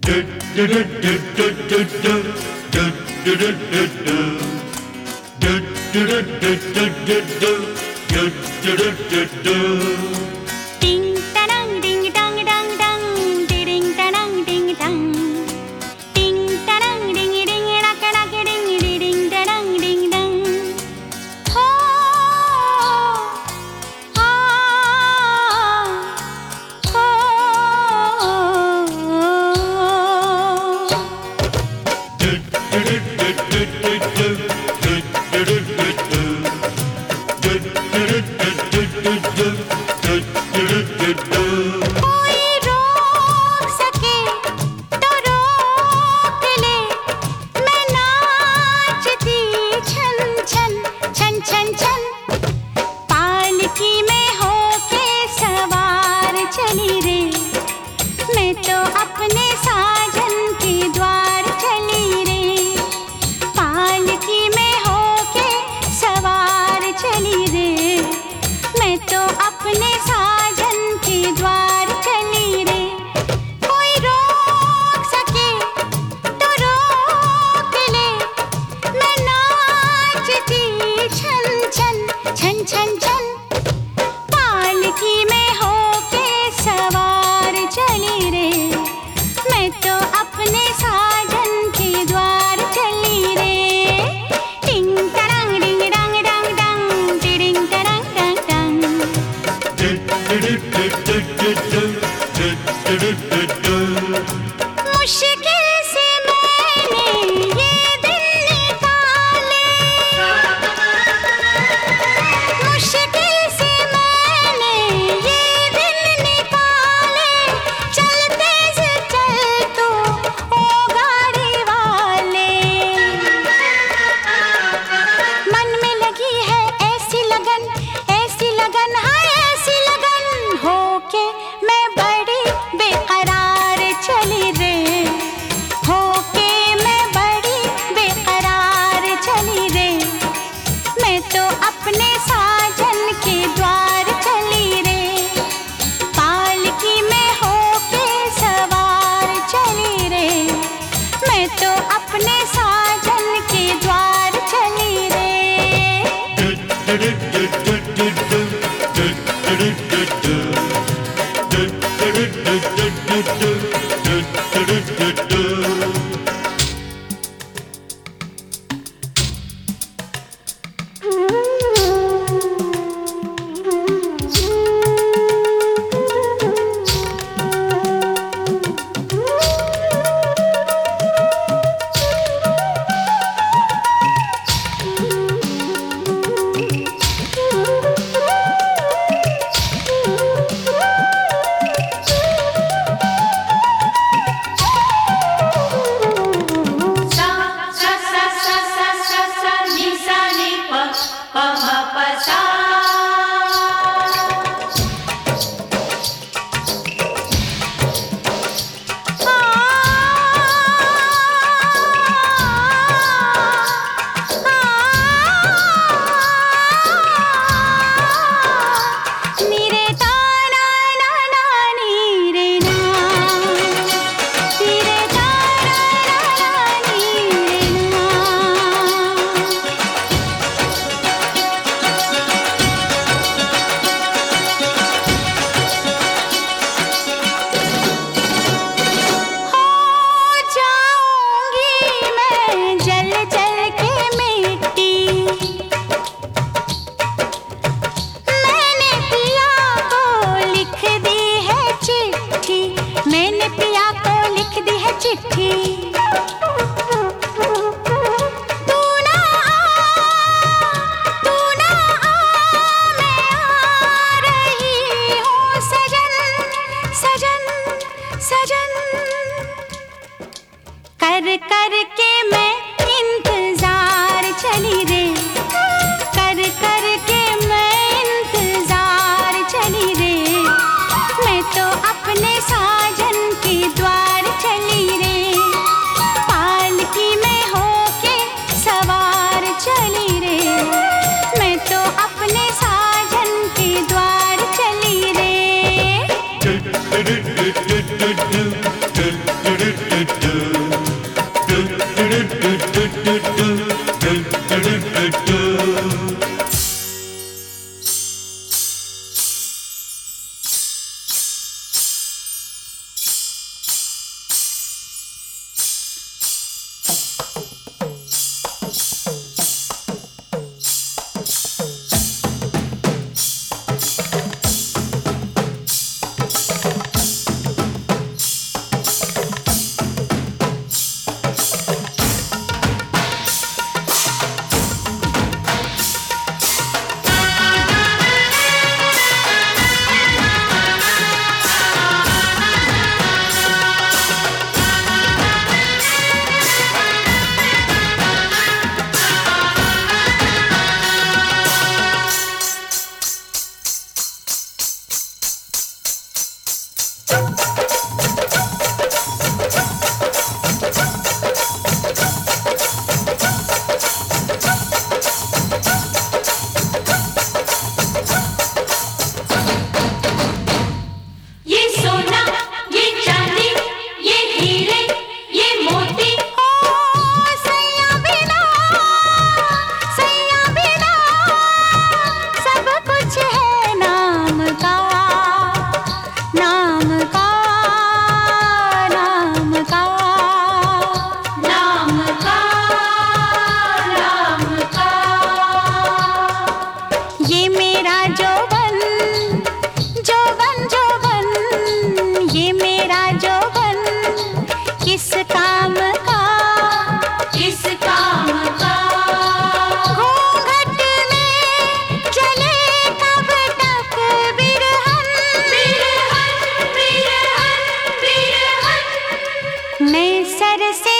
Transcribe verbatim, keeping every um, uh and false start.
Ding tarang ding dang dang dang, ding tarang ding dang. Ding tarang ding ding rak rak ding ding tarang ding dang. Ho ha ho. कोई रोक सके तो रोक ले, मैं नाचती छन छन छन छन छन। पालकी में होके सवार चली रे, मैं तो अपने साजन के द्वार चली रे। पालकी में होके सवार चली रे, मैं तो अपने साजन के द्वार चली रे। कोई रोक सके तो रोक ले, मैं नाचती छन छन छन छन छन। पालकी में होके सवार चली रे, मैं तो अपने साजन के द्वार चली रे। टिंग तरंग डिंग डंग डंग डंग, टिडिंग तरंग डंग डंग। मुश्किल से मैंने ये दिन निकाले, मुश्किल से मैंने ये दिन निकाले। चलते से चल तू ओ गाड़ी वाले, मन में लगी है ऐसी लगन, ऐसी लगन है ऐसी लगन। होके मैं बड़ी बेकरार चली रे, होके मैं बड़ी बेकरार चली रे। मैं तो अपने साजन के द्वार चली रे, पालकी में होके सवार चली रे। मैं तो अपने साजन के द्वार चली रे। चिट्ठी तू ना तू ना मैं आ रही हूँ सजन सजन सजन कर कर के मैं इंतजार चली रे कर कर के मैं इंतजार चली रे मैं तो अपने साजन के द्वार चली रे पालकी में होके सवार चली रे मैं तो अपने साजन के द्वार चली रे किस काम का, किस काम का। घूंघट में चले कब तक बिरहन, बिरहन, बिरहन, बिरहन। नए सर से